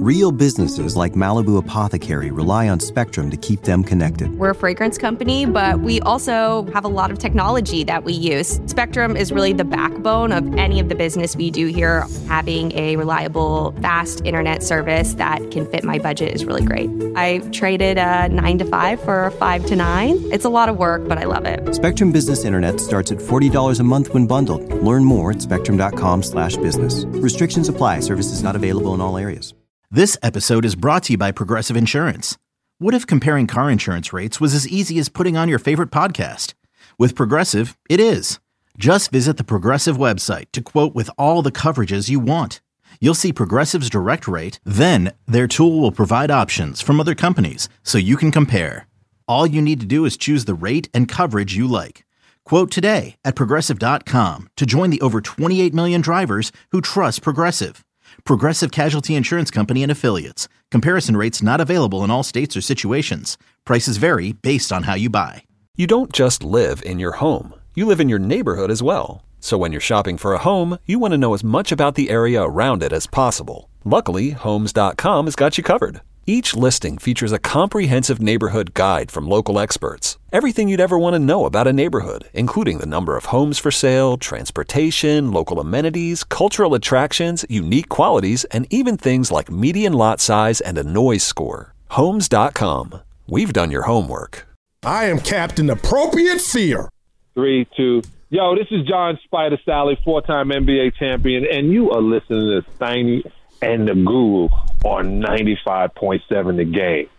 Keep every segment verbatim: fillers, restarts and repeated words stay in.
Real businesses like Malibu Apothecary rely on Spectrum to keep them connected. We're a fragrance company, but we also have a lot of technology that we use. Spectrum is really the backbone of any of the business we do here. Having a reliable, fast internet service that can fit my budget is really great. I traded a nine to five for a five to nine. It's a lot of work, but I love it. Spectrum Business Internet starts at forty dollars a month when bundled. Learn more at spectrum.com slash business. Restrictions apply. Services not available in all areas. This episode is brought to you by Progressive Insurance. What if comparing car insurance rates was as easy as putting on your favorite podcast? With Progressive, it is. Just visit the Progressive website to quote with all the coverages you want. You'll see Progressive's direct rate, then their tool will provide options from other companies so you can compare. All you need to do is choose the rate and coverage you like. Quote today at progressive dot com to join the over twenty-eight million drivers who trust Progressive. Progressive Casualty Insurance Company and Affiliates. Comparison rates not available in all states or situations. Prices vary based on how you buy. You don't just live in your home. You live in your neighborhood as well. So when you're shopping for a home, you want to know as much about the area around it as possible. Luckily, Homes dot com has got you covered. Each listing features a comprehensive neighborhood guide from local experts. Everything you'd ever want to know about a neighborhood, including the number of homes for sale, transportation, local amenities, cultural attractions, unique qualities, and even things like median lot size and a noise score. Homes dot com. We've done your homework. I am Captain Appropriate Fear. Three, two. Yo, this is John Spider Sally, four-time N B A champion, and you are listening to Steiny and the Guru on ninety-five point seven The Game.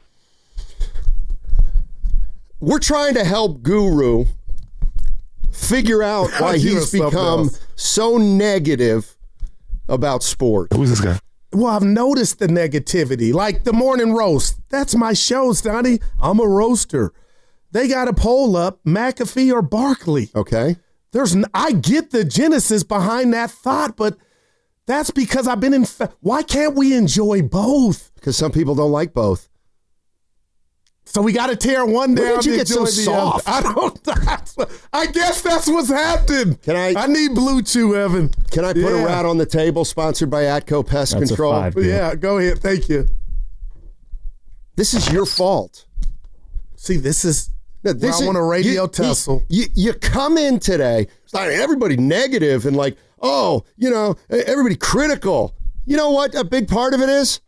We're trying to help Guru figure out why he's become so negative about sports. Who's this guy? Well, I've noticed the negativity. Like the morning roast. That's my show, Stoney. I'm a roaster. They got a poll up, McAfee or Barkley. Okay. There's, I get the genesis behind that thought, but that's because I've been in. Fa- Why can't we enjoy both? Because some people don't like both. So we got to tear one down. Where did you to get so soft? Other. I don't. I guess that's what's happened. Can I? I need Blue Chew, Evan. Can I put yeah. a rat on the table? Sponsored by Atco Pest that's Control. A five, yeah, go ahead. Thank you. This is your fault. See, this is. No, this I is, want a radio you, tussle. You, you come in today, it's like everybody negative and like, oh, you know, everybody critical. You know what a big part of it is?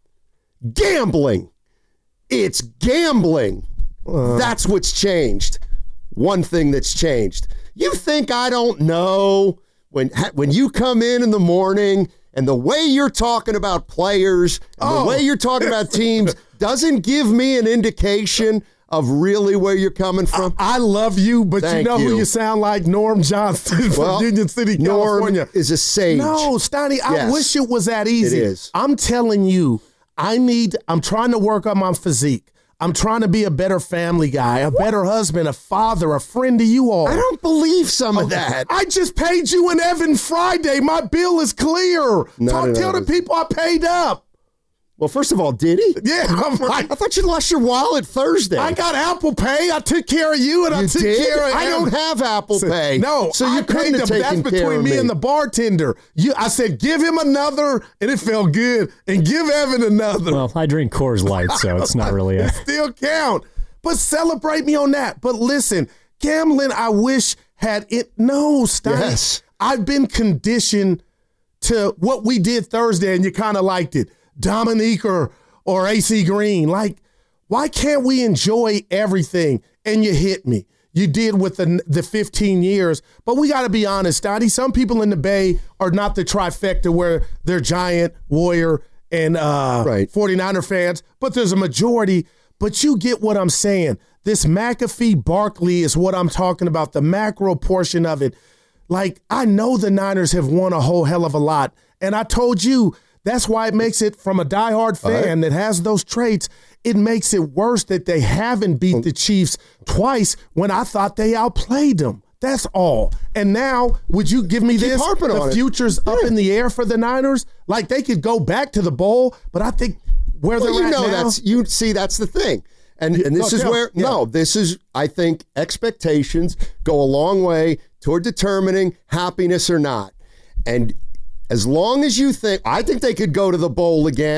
Gambling. It's gambling. Uh, that's what's changed. One thing that's changed. You think I don't know when when you come in in the morning and the way you're talking about players and oh. the way you're talking about teams doesn't give me an indication of really where you're coming from? I, I love you, but Thank you know you. who you sound like? Norm Johnson from well, Union City, Norm California. is a sage. No, Stoney, yes. I wish it was that easy. It is. I'm telling you, I need, I'm trying to work on my physique. I'm trying to be a better family guy, a better husband, a father, a friend to you all. I don't believe some of that. I just paid you and Evan Friday. My bill is clear. No, Talk, no, no, tell no. the people I paid up. Well, first of all, did he? Yeah, I'm like, I thought you lost your wallet Thursday. I got Apple Pay. I took care of you, and you I took did? care of. I don't have Apple Pay. No, so you I couldn't paid have them. taken That's care between of me me and the bartender. You, I said, give him another, and it felt good, and give Evan another. Well, I drink Coors Light, so it's not really a... It still count, but celebrate me on that. But listen, gambling, I wish had it. No, stop. Yes. I've been conditioned to what we did Thursday, and you kind of liked it. Dominique or or A C Green. Like, why can't we enjoy everything? And you hit me. You did with the the fifteen years. But we got to be honest, Dottie. Some people in the Bay are not the trifecta where they're Giant, Warrior, and uh, right. forty-niner fans. But there's a majority. But you get what I'm saying. This McAfee Barkley is what I'm talking about, the macro portion of it. Like, I know the Niners have won a whole hell of a lot. And I told you, that's why it makes it, from a diehard fan right. that has those traits, it makes it worse that they haven't beat the Chiefs twice when I thought they outplayed them. That's all. And now, would you give me Keep this? harping the on future's it. up Yeah. in the air for the Niners. Like, they could go back to the bowl, but I think where well, they're you at know now. that's you see that's the thing. And and this no, is tell, where yeah. no, this is I think expectations go a long way toward determining happiness or not. And as long as you think, I think they could go to the bowl again.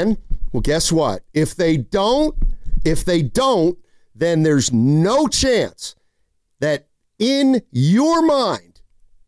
Well, guess what? If they don't, if they don't, then there's no chance that in your mind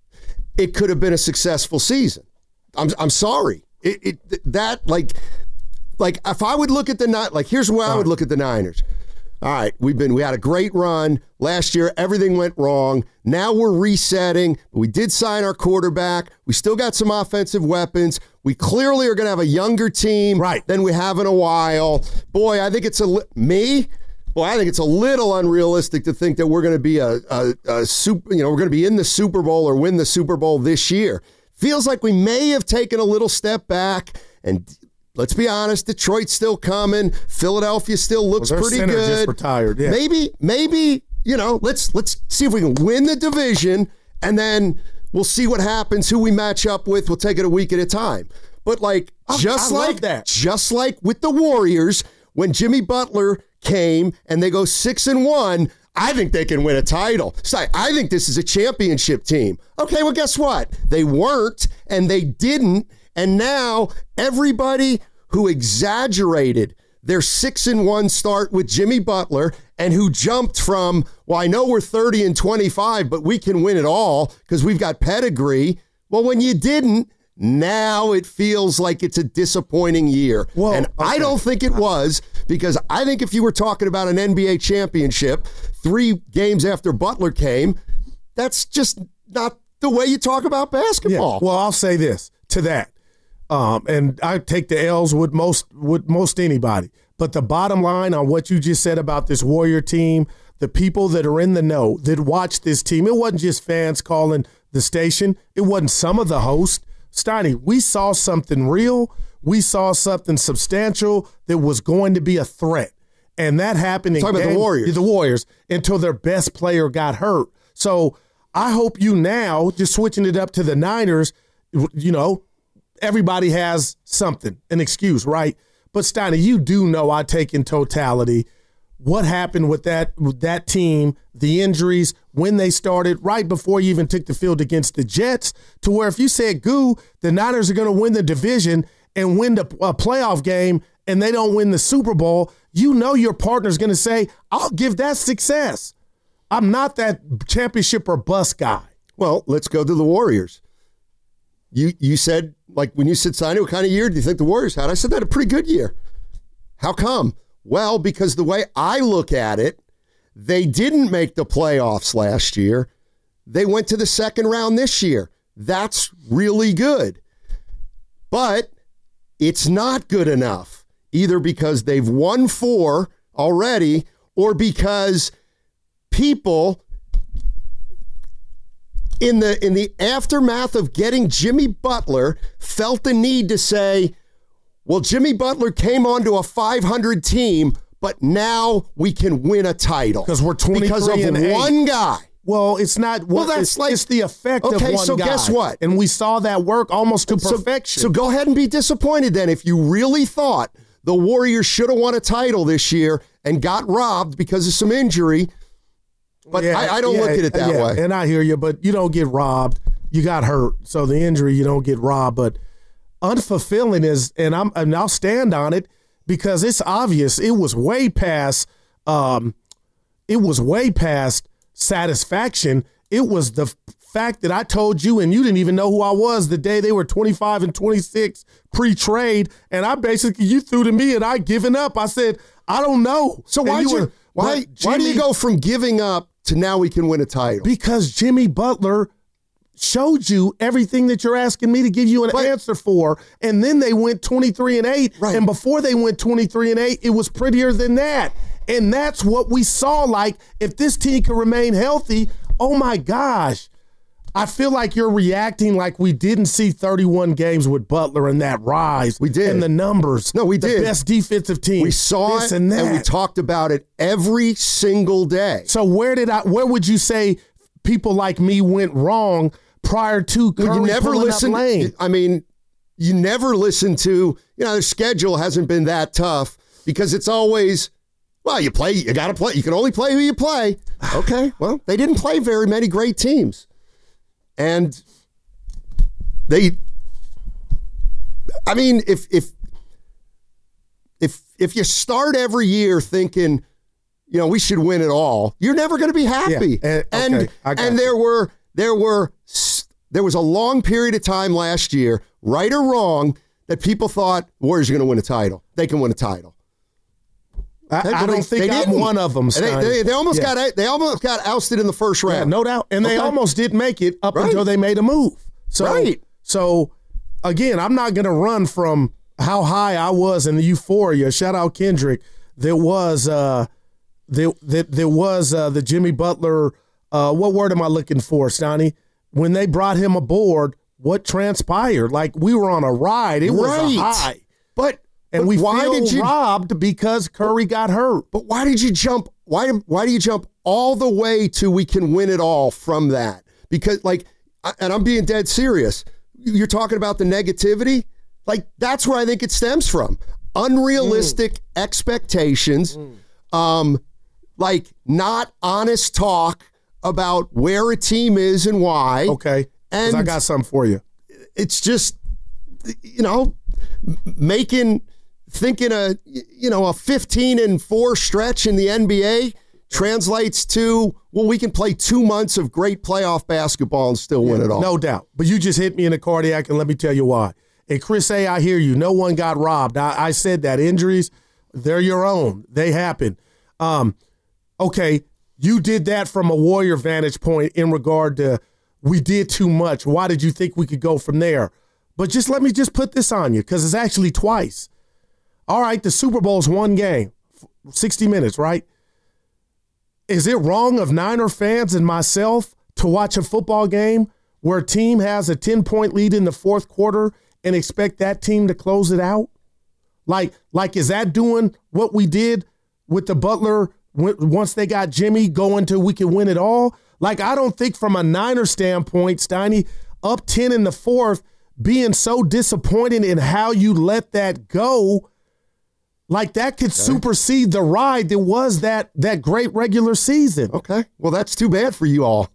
it could have been a successful season. I'm I'm sorry. It, it that like like if I would look at the night like here's where I would look at the Niners. All right, we've been we had a great run last year. Everything went wrong. Now we're resetting. We did sign our quarterback. We still got some offensive weapons. We clearly are going to have a younger team right. than we have in a while. Boy, I think it's a li- me. Boy, I think it's a little unrealistic to think that we're going to be a, a, a super. You know, we're going to be in the Super Bowl or win the Super Bowl this year. Feels like we may have taken a little step back and. Let's be honest, Detroit's still coming. Philadelphia still looks well, pretty good. Just retired. Yeah. Maybe, maybe, you know, let's let's see if we can win the division, and then we'll see what happens, who we match up with. We'll take it a week at a time. But like I, just I like that. just like with the Warriors, when Jimmy Butler came and they go six and one, I think they can win a title. So I think this is a championship team. Okay, well, guess what? They weren't, and they didn't. And now everybody who exaggerated their six and one start with Jimmy Butler and who jumped from, well, I know we're thirty and twenty-five, but we can win it all because we've got pedigree. Well, when you didn't, now it feels like it's a disappointing year. Well, and okay. I don't think it was, because I think if you were talking about an N B A championship three games after Butler came, that's just not the way you talk about basketball. Yeah. Well, I'll say this to that. Um, and I take the L's with most with most anybody. But the bottom line on what you just said about this Warrior team, the people that are in the know, that watch this team, it wasn't just fans calling the station. It wasn't some of the hosts. Steiny, we saw something real. We saw something substantial that was going to be a threat. And that happened in Talking game, about the Warriors. The Warriors, until their best player got hurt. So I hope you now, just switching it up to the Niners, you know, everybody has something, an excuse, right? But Steiner, you do know I take in totality what happened with that with that team, the injuries, when they started, right before you even took the field against the Jets, to where if you said, goo, the Niners are going to win the division and win the uh, playoff game and they don't win the Super Bowl, you know your partner's going to say, I'll give that success. I'm not that championship or bust guy. Well, let's go to the Warriors. You you said, like, when you said signing, what kind of year do you think the Warriors had? I said that a pretty good year. How come? Well, because the way I look at it, they didn't make the playoffs last year. They went to the second round this year. That's really good. But it's not good enough, either because they've won four already or because people in the in the aftermath of getting Jimmy Butler felt the need to say, well, Jimmy Butler came onto a five hundred team, but now we can win a title. Because we're twenty-three because of and eight. one guy. Well, it's not. Well, Well, that's it's, like- it's the effect Okay, of one so guy. guess what? And we saw that work almost to So- perfection. So go ahead and be disappointed then if you really thought the Warriors should have won a title this year and got robbed because of some injury. But Yeah, I, I don't yeah, look at it that yeah, way. And I hear you, but you don't get robbed. You got hurt, so the injury you don't get robbed. But unfulfilling is, and I'm and I'll stand on it because it's obvious. It was way past. Um, it was way past satisfaction. It was the f- fact that I told you, and you didn't even know who I was the day they were twenty-five and twenty-six pre-trade, and I basically you threw to me, and I given up. I said I don't know. So And why you you, were- why but why do you Jimmy- go from giving up to now we can win a title? Because Jimmy Butler showed you everything that you're asking me to give you an But- answer for, and then they went twenty-three and eight. Right. And before they went twenty-three and eight, it was prettier than that. And that's what we saw. Like, if this team can remain healthy, oh my gosh. I feel like you're reacting like we didn't see thirty-one games with Butler and that rise. We did. And the numbers. No, we the did. The best defensive team. We saw this it and that. and we talked about it every single day. So where did I? Where would you say people like me went wrong prior to Curry Well, you never pulling listen. up lane? I mean, you never listen to, you know, the schedule hasn't been that tough because it's always, well, you play, you got to play. You can only play who you play. Okay, well, they didn't play very many great teams. And they, I mean, if if if if you start every year thinking, you know, we should win it all, you're never going to be happy. Yeah, and okay, and, you. and there were there were there was a long period of time last year, right or wrong, that people thought Warriors are going to win a title. They can win a title. I, I don't they, think they I'm didn't. one of them. They, they, they almost yeah. got they almost got ousted in the first round. Yeah, no doubt. And they Okay. almost didn't make it up Right. until they made a move. So, Right. so again, I'm not going to run from how high I was in the euphoria. Shout out Kendrick. There was uh, there, there, there was uh, the Jimmy Butler. Uh, what word am I looking for, Stoney? When they brought him aboard, what transpired? Like we were on a ride. It was Right. a high. But And but we why feel did you robbed because Curry got hurt. But why did you jump? Why why do you jump all the way to we can win it all from that? Because like, I- and I'm being dead serious. You're talking about the negativity. Like that's where I think it stems from. Unrealistic Mm. expectations, um, like not honest talk about where a team is and why. Okay, 'cause and I got something for you. it's just, you know, making. Thinking a you know a fifteen and four stretch in the N B A translates to, well, we can play two months of great playoff basketball and still win it all. No doubt. But you just hit me in the cardiac, and let me tell you why. And Chris A., I hear you. No one got robbed. I, I said that. Injuries, they're your own. They happen. Um, okay, you did that from a Warrior vantage point in regard to we did too much. Why did you think we could go from there? But just let me just put this on you because it's actually twice. All right, the Super Bowl's one game, sixty minutes, right? Is it wrong of Niner fans and myself to watch a football game where a team has a ten-point lead in the fourth quarter and expect that team to close it out? Like, like is that doing what we did with the Butler once they got Jimmy going to we can win it all? Like, I don't think from a Niner standpoint, Steiny, up ten in the fourth, being so disappointed in how you let that go, like that could okay. supersede the ride that was that that great regular season. Okay. Well, that's too bad for you all.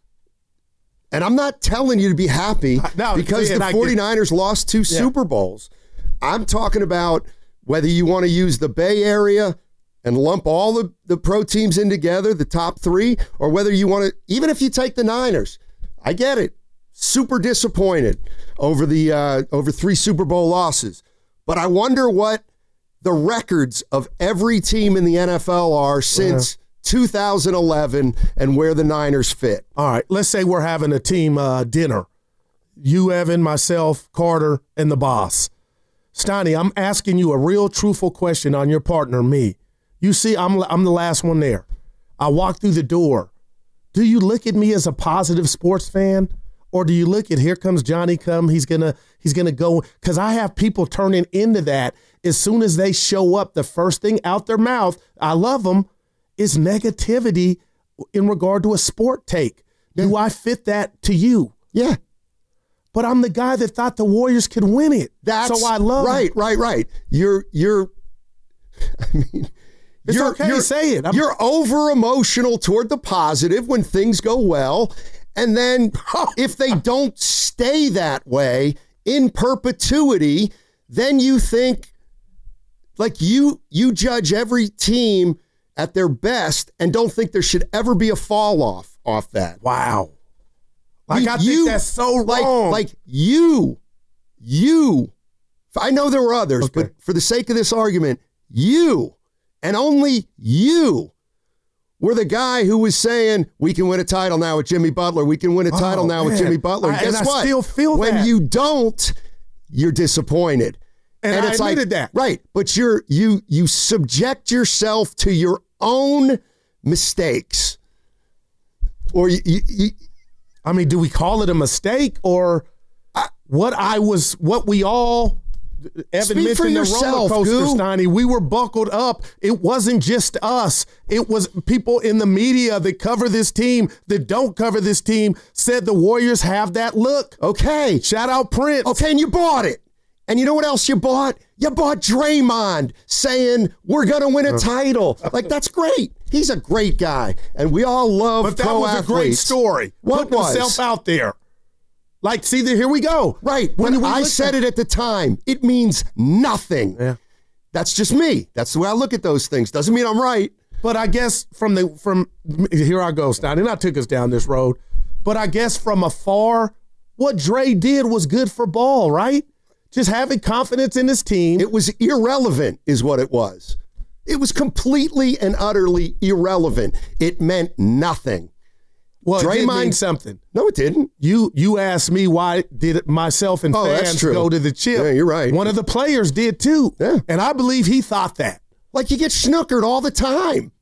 And I'm not telling you to be happy no, because the 49ers lost two yeah. Super Bowls. I'm talking about whether you want to use the Bay Area and lump all the, the pro teams in together, the top three, or whether you want to, even if you take the Niners, I get it. Super disappointed over the uh, over three Super Bowl losses. But I wonder what the records of every team in the N F L are since uh-huh. two thousand eleven and where the Niners fit. All right, let's say we're having a team uh, dinner. You, Evan, myself, Carter, and the boss. Stoney, I'm asking you a real truthful question on your partner, me. You see, I'm I'm the last one there. I walk through the door. Do you look at me as a positive sports fan? Or do you look at, here comes Johnny come, he's gonna he's gonna go, because I have people turning into that as soon as they show up, the first thing out their mouth, I love them, is negativity in regard to a sport take. Yeah. Do I fit that to you? Yeah. But I'm the guy that thought the Warriors could win it. That's so I love right, it. right, right. You're you're I mean It's you're, okay you're, to say it. I'm, you're over emotional toward the positive when things go well. And then if they don't stay that way in perpetuity, then you think like you you judge every team at their best and don't think there should ever be a fall off off that. Wow. Like you, I think you, that's so like, wrong. Like you, you, I know there were others, okay. but for the sake of this argument, you and only you were the guy who was saying, we can win a title now with Jimmy Butler. We can win a title oh, now man. with Jimmy Butler. And I, guess and what? I still feel when that. you don't, you're disappointed. And, and I it's admitted like, that. Right. But you're you you subject yourself to your own mistakes. Or you, you, you I mean, do we call it a mistake or I, what I was what we all Evan mentioned the roller coaster, Steiny. We were buckled up. It wasn't just us. It was people in the media that cover this team, that don't cover this team, said the Warriors have that look. Okay. Shout out Prince. Okay, and you bought it. And you know what else you bought? You bought Draymond saying, we're going to win a title. Like, that's great. He's a great guy. And we all love But that pro was athletes. a great story. What Put was? himself out there. Like, see, here we go. Right. When I said it at the time, it means nothing. Yeah. That's just me. That's the way I look at those things. Doesn't mean I'm right. But I guess from the from here I go, Stein, and I took us down this road. But I guess from afar, what Dre did was good for ball, right? Just having confidence in his team. It was irrelevant, is what it was. It was completely and utterly irrelevant. It meant nothing. Well, Draymond, it did mean something. No, it didn't. You you asked me why did myself and oh, fans go to the chip. Yeah, you're right. One of the players did too. Yeah. And I believe he thought that. Like you get snookered all the time.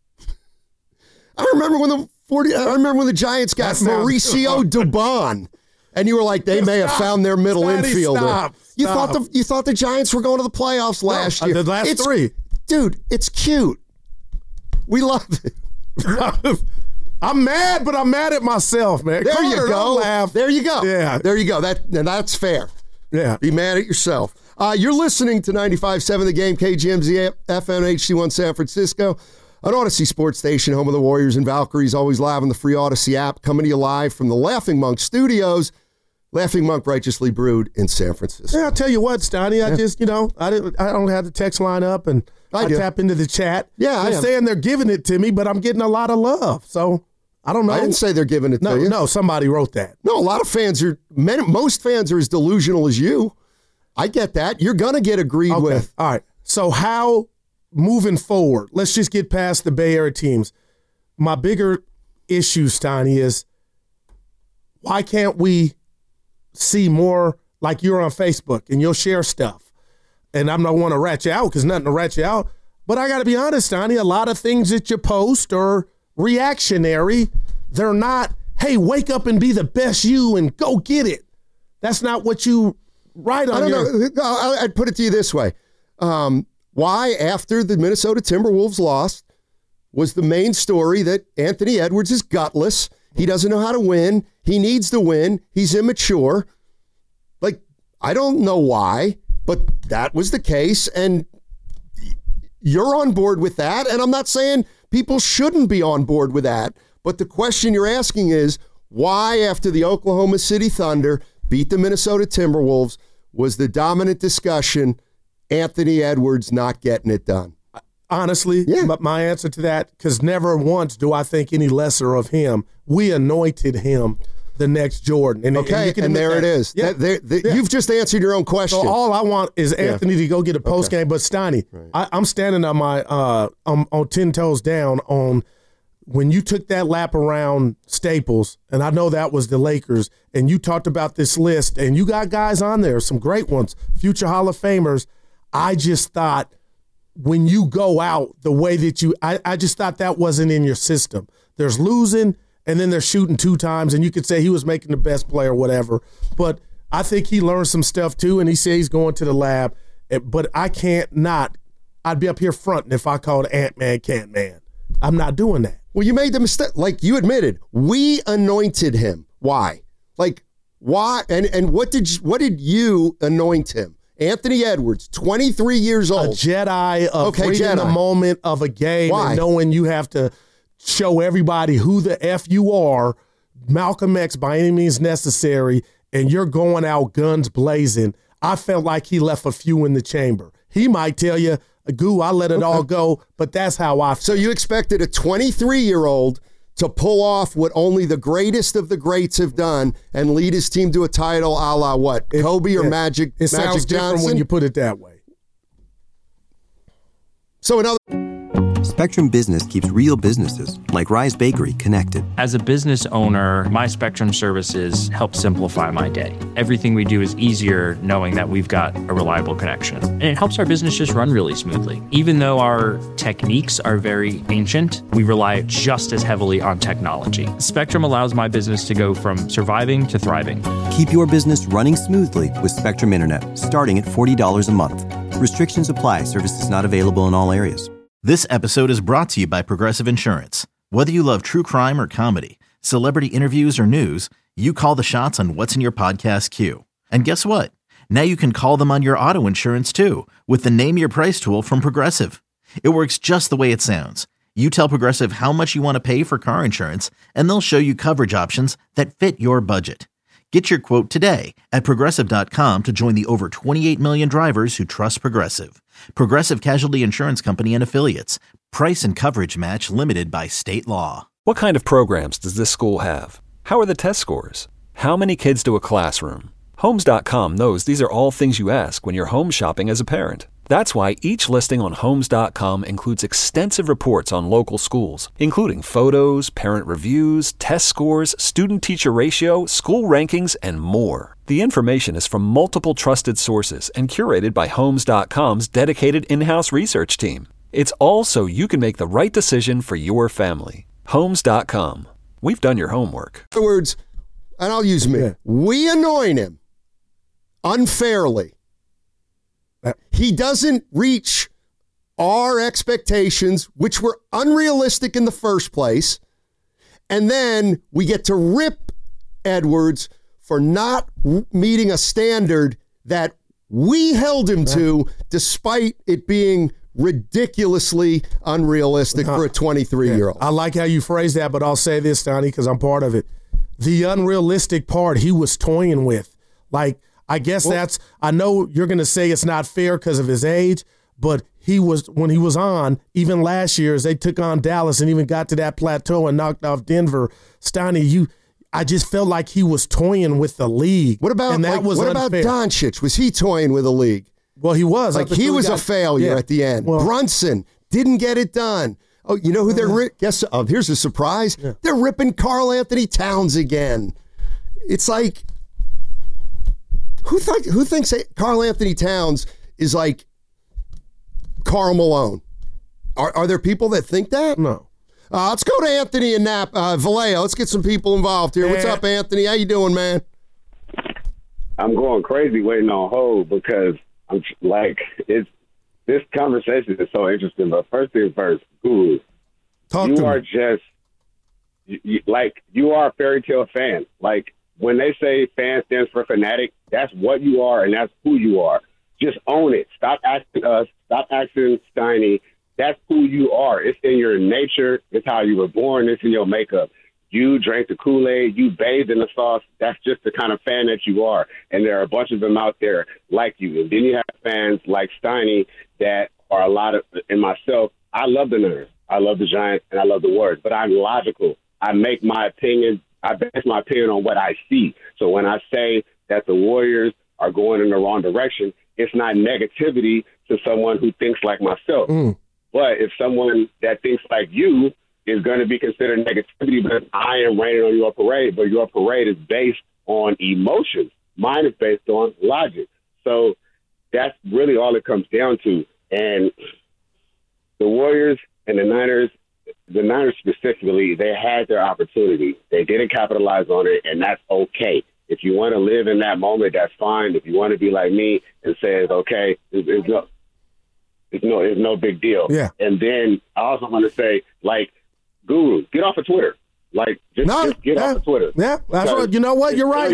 I remember when the forty. I remember when the Giants got Mauricio Dubon, and you were like, they may stop, have found their middle Scotty, infielder. Stop, you stop. thought the you thought the Giants were going to the playoffs last no, year. The last it's, three, dude. It's cute. We love it. I'm mad, but I'm mad at myself, man. There Carter, you go. Laugh. There you go. Yeah. There you go. That and that's fair. Yeah. Be mad at yourself. Uh, you're listening to ninety-five point seven The Game, K G M Z F M H C one San Francisco, an Odyssey sports station, home of the Warriors and Valkyries, always live on the free Odyssey app, coming to you live from the Laughing Monk Studios. Laughing Monk, righteously brewed in San Francisco. Yeah, I'll tell you what, Stoney, I yeah. just, you know, I didn't, I don't have the text line up, and I, I tap into the chat. Yeah, They're saying they're giving it to me, but I'm getting a lot of love. So I don't know. I didn't say they're giving it no, to you. No, somebody wrote that. No, a lot of fans are, many, most fans are as delusional as you. I get that. You're going to get agreed okay. with. All right. So how, moving forward, let's just get past the Bay Area teams. My bigger issue, Steiny, is why can't we see more like you're on Facebook and you'll share stuff? And I'm not want to rat you out because nothing to rat you out. But I got to be honest, Steiny, a lot of things that you post are reactionary. They're not, hey, wake up and be the best you and go get it. That's not what you write on I don't your... know. I'd put it to you this way. Um, why, after the Minnesota Timberwolves lost, was the main story that Anthony Edwards is gutless. He doesn't know how to win. He needs to win. He's immature. Like, I don't know why, but that was the case. And you're on board with that. And I'm not saying people shouldn't be on board with that. But the question you're asking is, why, after the Oklahoma City Thunder beat the Minnesota Timberwolves, was the dominant discussion Anthony Edwards not getting it done? Honestly, yeah. my, my answer to that, because never once do I think any lesser of him. We anointed him the next Jordan. And, okay, and, and there that. it is. Yeah. That, there, that, yeah. You've just answered your own question. So all I want is Anthony yeah. to go get a post game. Okay. But Steiny, right. I, I'm standing on my uh, I'm on ten toes down on when you took that lap around Staples, and I know that was the Lakers, and you talked about this list, and you got guys on there, some great ones, future Hall of Famers. I just thought when you go out the way that you, I, I just thought that wasn't in your system. There's losing, and then they're shooting two times, and you could say he was making the best play or whatever. But I think he learned some stuff too, and he said he's going to the lab. But I can't not, I'd be up here fronting if I called Ant-Man Can't-Man. I'm not doing that. Well, you made the mistake. Like you admitted, we anointed him. Why? Like, why? And and what did you, what did you anoint him? Anthony Edwards, twenty-three years old. A Jedi of okay, reading Jedi. the moment of a game Why? And knowing you have to show everybody who the F you are, Malcolm X by any means necessary, and you're going out guns blazing. I felt like he left a few in the chamber. He might tell you, Goo, I let it all go, but that's how I feel. So you expected a twenty-three-year-old to pull off what only the greatest of the greats have done and lead his team to a title a la what? It, Kobe or it, Magic, it Magic sounds Johnson? different when you put it that way. So another... Spectrum Business keeps real businesses, like Rise Bakery, connected. As a business owner, my Spectrum services help simplify my day. Everything we do is easier knowing that we've got a reliable connection. And it helps our business just run really smoothly. Even though our techniques are very ancient, we rely just as heavily on technology. Spectrum allows my business to go from surviving to thriving. Keep your business running smoothly with Spectrum Internet, starting at forty dollars a month. Restrictions apply. Services not available in all areas. This episode is brought to you by Progressive Insurance. Whether you love true crime or comedy, celebrity interviews or news, you call the shots on what's in your podcast queue. And guess what? Now you can call them on your auto insurance too with the Name Your Price tool from Progressive. It works just the way it sounds. You tell Progressive how much you want to pay for car insurance, and they'll show you coverage options that fit your budget. Get your quote today at Progressive dot com to join the over twenty-eight million drivers who trust Progressive. Progressive Casualty Insurance Company and Affiliates. Price and coverage match limited by state law. What kind of programs does this school have? How are the test scores? How many kids do a classroom? Homes dot com knows these are all things you ask when you're home shopping as a parent. That's why each listing on Homes dot com includes extensive reports on local schools, including photos, parent reviews, test scores, student-teacher ratio, school rankings, and more. The information is from multiple trusted sources and curated by Homes dot com's dedicated in-house research team. It's all so you can make the right decision for your family. Homes dot com. We've done your homework. In other words, and I'll use me, yeah. we anoint him unfairly. He doesn't reach our expectations, which were unrealistic in the first place. And then we get to rip Edwards for not meeting a standard that we held him to, despite it being ridiculously unrealistic for a twenty-three-year-old. Yeah. I like how you phrase that, but I'll say this, Donnie, because I'm part of it. The unrealistic part he was toying with. Like, I guess well, that's, I know you're going to say it's not fair because of his age, but he was, when he was on, even last year, as they took on Dallas and even got to that plateau and knocked off Denver, Steiny, you, I just felt like he was toying with the league. What about, and that like, was what unfair. about Doncic? Was he toying with the league? Well, he was. Like, he was got, a failure yeah. at the end. Well, Brunson didn't get it done. Oh, you know who they're ri- guess? Oh, here's a surprise. Yeah. They're ripping Karl Anthony Towns again. It's like, who think who thinks Karl Anthony Towns is like Karl Malone? Are are there people that think that? No. Uh, let's go to Anthony and Nap uh, Vallejo. Let's get some people involved here. What's up, Anthony? How you doing, man? I'm going crazy waiting on hold because I'm like it's. This conversation is so interesting, but first things first, Guru, Talk you to are me. just, you, you, like, you are a fairy tale fan. Like, when they say fan stands for fanatic, that's what you are and that's who you are. Just own it. Stop asking us. Stop asking Steiny. That's who you are. It's in your nature. It's how you were born. It's in your makeup. You drank the Kool-Aid. You bathed in the sauce. That's just the kind of fan that you are. And there are a bunch of them out there like you. And then you have fans like Steiny that are a lot of, and myself, I love the Niners. I love the Giants, and I love the Warriors. But I'm logical. I make my opinion, I base my opinion on what I see. So when I say that the Warriors are going in the wrong direction, it's not negativity to someone who thinks like myself. Mm. But if someone that thinks like you is going to be considered negativity because I am raining on your parade, but your parade is based on emotions. Mine is based on logic. So that's really all it comes down to. And the Warriors and the Niners, the Niners specifically, they had their opportunity. They didn't capitalize on it, and that's okay. If you want to live in that moment, that's fine. If you want to be like me and say it's okay, it's, it's no, it's no, it's no big deal. Yeah. And then I also want to say, like, Guru, get off of Twitter. Like, just, no, just get yeah, off of Twitter. Yeah, that's right. You know what? You're right.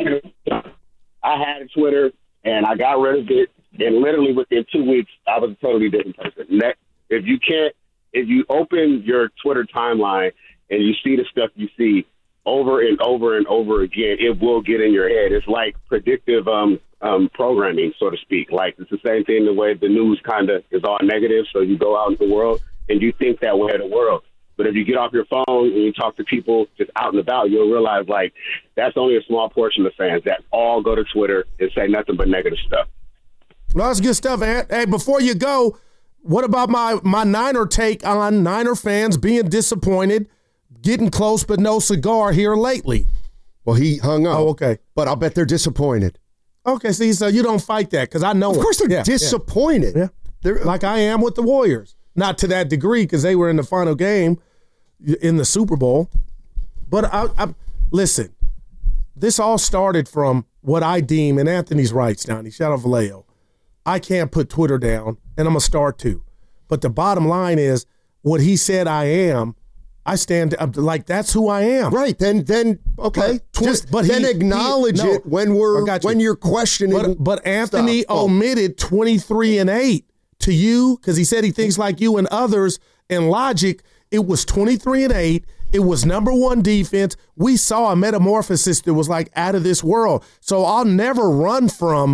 I had a Twitter, and I got rid of it, and literally within two weeks, I was a totally different person. If you can't, if you open your Twitter timeline and you see the stuff you see over and over and over again, it will get in your head. It's like predictive um, um, programming, so to speak. Like, it's the same thing the way the news kind of is all negative, so you go out into the world, and you think that way of the world. But if you get off your phone and you talk to people just out and about, you'll realize, like, that's only a small portion of fans that all go to Twitter and say nothing but negative stuff. Well, that's good stuff, Ant. Hey, before you go, what about my, my Niner take on Niner fans being disappointed, getting close but no cigar here lately? Well, he hung up. Oh, okay. But I'll bet they're disappointed. Okay, see, so you don't fight that because I know Of it. course they're yeah, disappointed. Yeah. They're, like I am with the Warriors. Not to that degree because they were in the final game in the Super Bowl. But I, I listen, this all started from what I deem, and Anthony's right, Stoney, shout out Vallejo. I can't put Twitter down, and I'm going to start to. But the bottom line is what he said I am, I stand up like that's who I am. Right. Then then okay. But, twi- Just but then he, acknowledge he, no, it when we're you. when you're questioning. But, but Anthony stuff. omitted twenty-three and eight to you because he said he thinks like you and others. And logic, it was twenty-three and eight. It was number one defense. We saw a metamorphosis that was like out of this world. So I'll never run from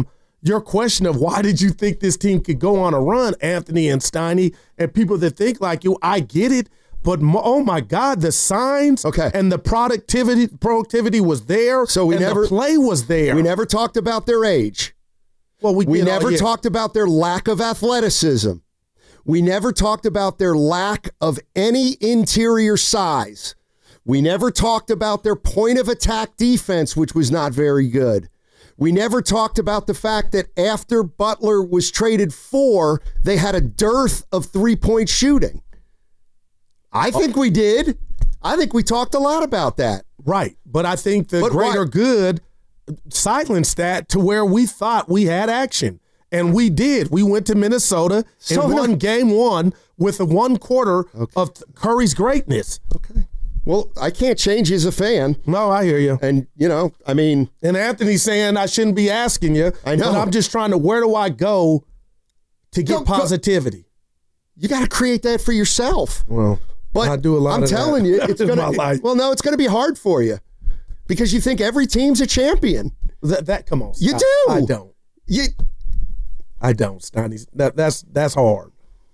your question of why did you think this team could go on a run, Anthony and Steiny, and people that think like you, I get it. But oh my God, the signs okay. and the productivity productivity was there. So we and never the play was there. We never talked about their age. Well, we, we did, never uh, yeah. talked about their lack of athleticism. We never talked about their lack of any interior size. We never talked about their point of attack defense, which was not very good. We never talked about the fact that after Butler was traded for, they had a dearth of three-point shooting. I think we did. I think we talked a lot about that. Right. But I think the but greater what? good silenced that to where we thought we had action. And we did. We went to Minnesota So and won no- game one with a one quarter Okay. of Curry's greatness. Okay. Well, I can't change you as a fan. No, I hear you. And, you know, I mean. And Anthony's saying I shouldn't be asking you. I know. But I'm just trying to, where do I go to get Go- go- positivity? You got to create that for yourself. Well, But I do a lot I'm of that. telling you, it's in gonna. my life. Well, no, it's going to be hard for you because you think every team's a champion. That, that come on. You stop. do. I don't. You, I don't, Steiny. That, that's that's hard.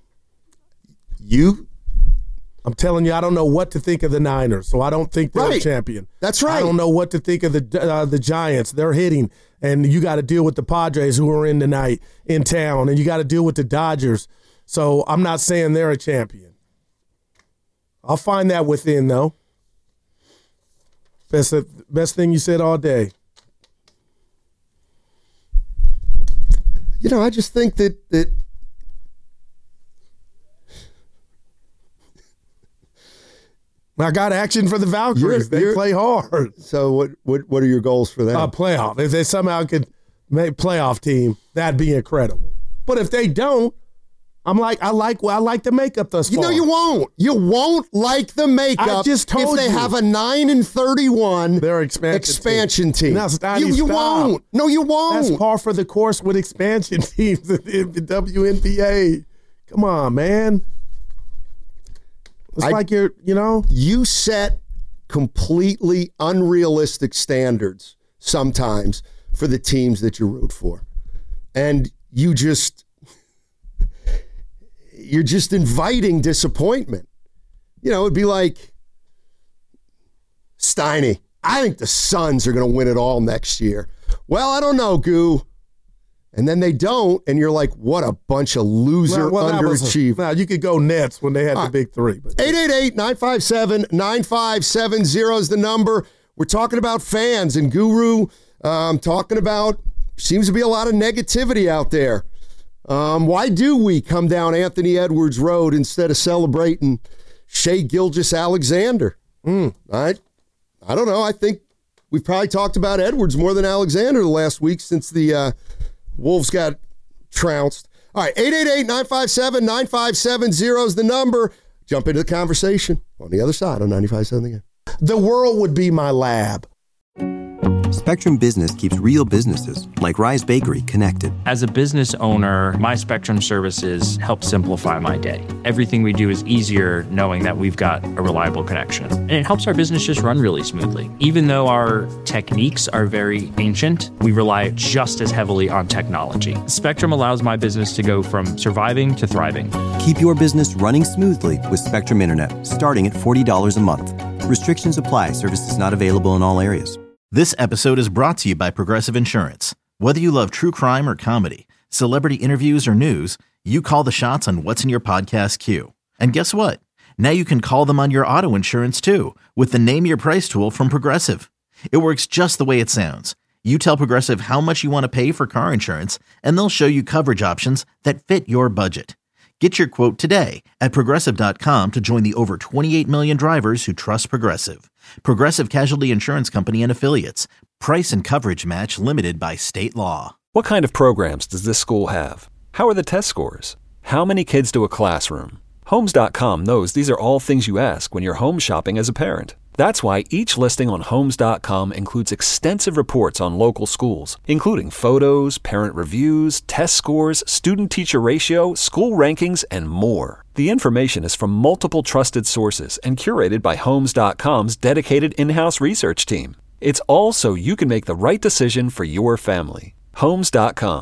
you. I'm telling you, I don't know what to think of the Niners, so I don't think they're Right. a champion. That's right. I don't know what to think of the uh, the Giants. They're hitting, and you got to deal with the Padres who are in tonight in town, and you got to deal with the Dodgers. So I'm not saying they're a champion. I'll find that within, though. Best best thing you said all day. You know, I just think that that. I got action for the Valkyries. You're- they you're- play hard. So what? What? What are your goals for them? A playoff. If they somehow could make playoff team, that'd be incredible. But if they don't, I'm like, I like I like the makeup thus you far. know, you won't. You won't like the makeup. I just told if they you. have a nine and thirty-one. They're expansion expansion team. team. Now, Steiny, you you stop. won't. No, you won't. That's par for the course with expansion teams in the W N B A. Come on, man. It's I- like you're, you know. You set completely unrealistic standards sometimes for the teams that you root for. And you just, you're just inviting disappointment. You know, it'd be like, Steiny, I think the Suns are going to win it all next year. Well, I don't know, Goo. And then they don't, and you're like, what a bunch of loser Well, that was a- underachievers. Now, you could go Nets when they had the big three. But eight eight eight, nine five seven, nine five seven zero is the number. We're talking about fans and Guru. Um, talking about, seems to be a lot of negativity out there. Um, why do we come down Anthony Edwards Road instead of celebrating Shai Gilgeous-Alexander? Mm, I, I don't know. I think we've probably talked about Edwards more than Alexander the last week since the uh, Wolves got trounced. All right, eight eight eight, nine five seven, nine five seven zero is the number. Jump into the conversation on the other side on ninety-five point seven again. the world would be my lab. Spectrum Business keeps real businesses, like Rise Bakery, connected. As a business owner, my Spectrum services help simplify my day. Everything we do is easier knowing that we've got a reliable connection. And it helps our business just run really smoothly. Even though our techniques are very ancient, we rely just as heavily on technology. Spectrum allows my business to go from surviving to thriving. Keep your business running smoothly with Spectrum Internet, starting at forty dollars a month. Restrictions apply. Services not available in all areas. This episode is brought to you by Progressive Insurance. Whether you love true crime or comedy, celebrity interviews or news, you call the shots on what's in your podcast queue. And guess what? Now you can call them on your auto insurance too with the Name Your Price tool from Progressive. It works just the way it sounds. You tell Progressive how much you want to pay for car insurance, and they'll show you coverage options that fit your budget. Get your quote today at Progressive dot com to join the over twenty-eight million drivers who trust Progressive. Progressive Casualty Insurance Company and Affiliates. Price and coverage match limited by state law. What kind of programs does this school have? How are the test scores? How many kids do a classroom? Homes dot com knows these are all things you ask when you're home shopping as a parent. That's why each listing on Homes dot com includes extensive reports on local schools, including photos, parent reviews, test scores, student-teacher ratio, school rankings, and more. The information is from multiple trusted sources and curated by Homes dot com's dedicated in-house research team. It's all so you can make the right decision for your family. Homes dot com.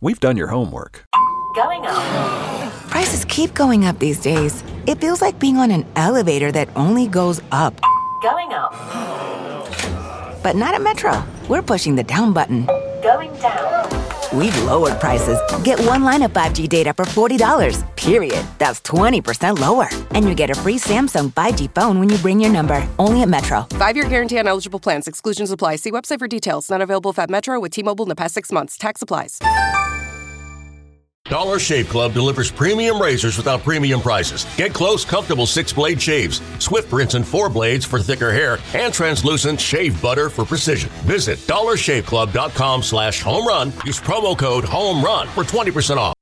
We've done your homework. Going up. Prices keep going up these days. It feels like being on an elevator that only goes up. Going up. But not at Metro. We're pushing the down button. Going down. We've lowered prices. Get one line of five G data for forty dollars, period. That's twenty percent lower. And you get a free Samsung five G phone when you bring your number. Only at Metro. Five-year guarantee on eligible plans. Exclusions apply. See website for details. Not available at Metro with T-Mobile in the past six months. Tax applies. Dollar Shave Club delivers premium razors without premium prices. Get close, comfortable six-blade shaves, swift rinse and four blades for thicker hair, and translucent shave butter for precision. Visit dollarshaveclub.com slash home run. Use promo code HOME RUN for twenty percent off.